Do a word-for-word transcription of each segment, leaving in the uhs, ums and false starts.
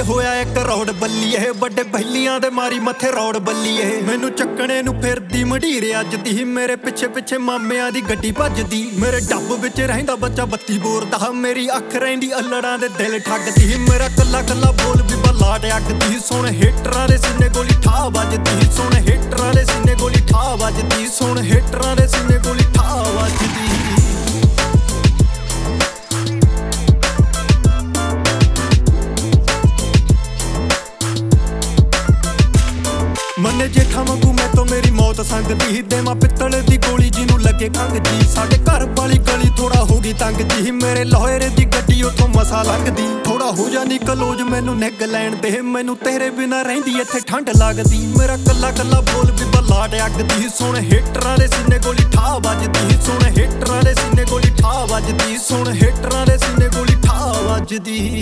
ਹੋਇਆ ਇੱਕ ਰੌੜ ਬੱਲੀਏ, ਵੱਡੇ ਬਹਿਲੀਆਂ ਦੇ ਮਾਰੀ ਮੱਥੇ ਰੌੜ ਬੱਲੀਏ। ਮੈਨੂੰ ਚੱਕਣੇ ਨੂੰ ਫਿਰਦੀ ਮੰਡੀਰ ਅੱਜ ਦੀ, ਮੇਰੇ ਪਿੱਛੇ ਪਿੱਛੇ ਮਾਮਿਆਂ ਦੀ ਗੱਡੀ ਭੱਜਦੀ। ਮੇਰੇ ਡੱਬ ਵਿੱਚ ਰਹਿੰਦਾ ਬੱਚਾ ਬੱਤੀ ਬੋਰਦਾ, ਮੇਰੀ ਅੱਖ ਰਹਿੰਦੀ ਅਲੜਾਂ ਦੇ ਦਿਲ ਠੱਗਦੀ। ਮੇਰਾ ਕੱਲਾ ਕੱਲਾ ਬੋਲ ਵੀ ਬਲਾਟ ਅੱਗਦੀ, ਸੁਣ ਹੇਟਰਾਂ ਦੇ ਸੀਨੇ ਗੋਲੀ ਠਾ ਵੱਜਦੀ। ਸੁਣ ਹੇਟਰਾਂ ਦੇ ਸੀਨੇ ਗੋਲੀ ਠਾ ਵੱਜਦੀ। ਸੁਣ ਹੇਟਰਾਂ ਦੇ ਸੀਨੇ ਗੋਲੀ ਠਾ ਵੱਜਦੀ। ਮੰਨੇ ਜੇਠਾ ਵਾਂਗੂ ਮੈਂ ਤੋਂ ਮੇਰੀ ਮੌਤ ਸੰਗਦੀ, ਦੇਵਾਂ ਪਿੱਤਲ ਦੀ ਗੋਲੀ ਜਿਹਨੂੰ ਲੱਗੇ ਖੰਗ ਜੀ। ਸਾਡੇ ਘਰ ਵਾਲੀ ਗਲੀ ਥੋੜਾ ਹੋ ਗਈ ਤੰਗ ਜੀ, ਮੇਰੇ ਲੋਹਰੇ ਦੀ ਗੱਡੀ ਉੱਥੋਂ ਮਸਾ ਲੰਘਦੀ। ਥੋੜਾ ਹੋ ਜਾਨੀ ਕਲੋਜ ਮੈਨੂੰ ਨਿੱਗ ਲੈਣ ਦੇ, ਮੈਨੂੰ ਤੇਰੇ ਬਿਨਾਂ ਰਹਿੰਦੀ ਇੱਥੇ ਠੰਡ ਲੱਗਦੀ। ਮੇਰਾ ਕੱਲਾ ਕੱਲਾ ਬੋਲ ਵੀ ਬਲਾਟ ਅੱਗਦੀ, ਸੁਣ ਹੇਟਰਾਂ ਦੇ ਸੀਨੇ ਗੋਲੀ ਠਾ ਵੱਜਦੀ। ਸੁਣ ਹੇਟਰਾਂ ਦੇ ਸੀਨੇ ਗੋਲੀ ਠਾ ਵੱਜਦੀ। ਸੁਣ ਹੇਟਰਾਂ ਦੇ ਸੀਨੇ ਗੋਲੀ ਠਾ ਵੱਜਦੀ।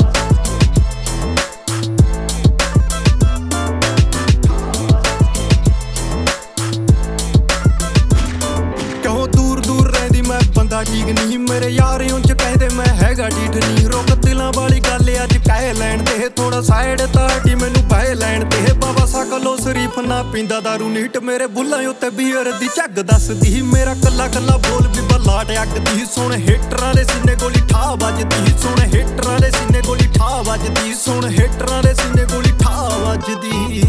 ਬੰਦਾ ਠੀਕ ਨਹੀਂ ਮੇਰੇ ਯਾਰ ਉਂਝ ਕਹਿੰਦੇ ਮੈਂ ਹੈਗਾ ਢੀਠ ਨਹੀਂ। ਰੁਕ ਦਿਲਾਂ ਵਾਲੀ ਗੱਲ ਅੱਜ ਕਹਿ ਲੈਣ ਦੇ, ਥੋੜਾ ਸਾਈਡ ਤਾਟੀ ਮੈਨੂੰ ਬਹਿ ਲੈਣ ਦੇ। ਬਾਬਾ ਸਕਲੋ ਸ਼ਰੀਫ ਨਾ ਪੀਂਦਾ ਦਾਰੂ ਨੀਟ, ਮੇਰੇ ਬੁੱਲਾਂ ਉੱਤੇ ਬੀਅਰ ਦੀ ਝੱਗ ਦੱਸਦੀ। ਮੇਰਾ ਕੱਲਾ ਕੱਲਾ ਬੋਲ ਵੀ ਬਲਾਟ ਅੱਗਦੀ, ਸੁਣ ਹੇਟਰਾਂ ਦੇ ਸੀਨੇ ਗੋਲੀ ਠਾ ਵੱਜਦੀ। ਸੁਣ ਹੇਟਰਾਂ ਦੇ ਸੀਨੇ ਗੋਲੀ ਠਾ ਵੱਜਦੀ। ਸੁਣ ਹੇਟਰਾਂ ਦੇ ਸੀਨੇ ਗੋਲੀ ਠਾ ਵੱਜਦੀ।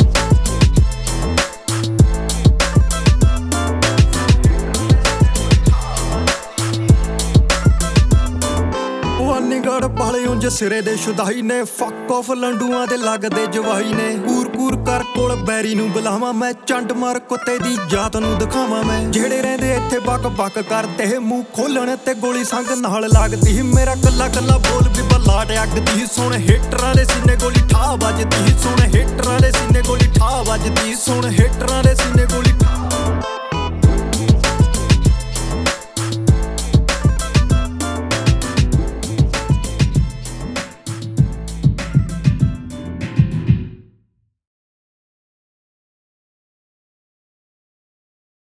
ਗੜ ਪਾਲੇ ਉਂਝ ਸਿਰੇ ਦੇ ਸ਼ੁਦਾਈ ਨੇ, ਫੱਕ ਆਫ ਲੰਡੂਆਂ ਦੇ ਲੱਗਦੇ ਜਵਾਈ ਨੇ। ਕੂਰ ਕੂਰ ਕਰ ਕੋਲ ਬੈਰੀ ਨੂੰ ਬੁਲਾਵਾਂ ਮੈਂ, ਚੰਡ ਮਾਰ ਕੁੱਤੇ ਦੀ ਜਾਤ ਨੂੰ ਦਿਖਾਵਾਂ ਮੈਂ। ਜਿਹੜੇ ਰਹਿੰਦੇ ਇੱਥੇ ਬੱਕ ਬੱਕ ਕਰਦੇ, ਮੂੰਹ ਖੋਲਣ ਤੇ ਗੋਲੀ ਸੰਗ ਨਾਲ ਲੱਗਦੀ। ਮੇਰਾ ਕੱਲਾ ਕੱਲਾ ਬੋਲ ਵੀ ਬਲਾਟ ਅੱਗਦੀ, ਸੁਣ ਹੇਟਰਾਂ ਦੇ ਸੀਨੇ ਗੋਲੀ ਠਾ ਵੱਜਦੀ। ਸੁਣ ਹੇਟਰਾਂ ਦੇ ਸੀਨੇ ਗੋਲੀ ਠਾ ਵੱਜਦੀ। ਸੁਣ ਹੇਟਰਾਂ ਦੇ ਸੀਨੇ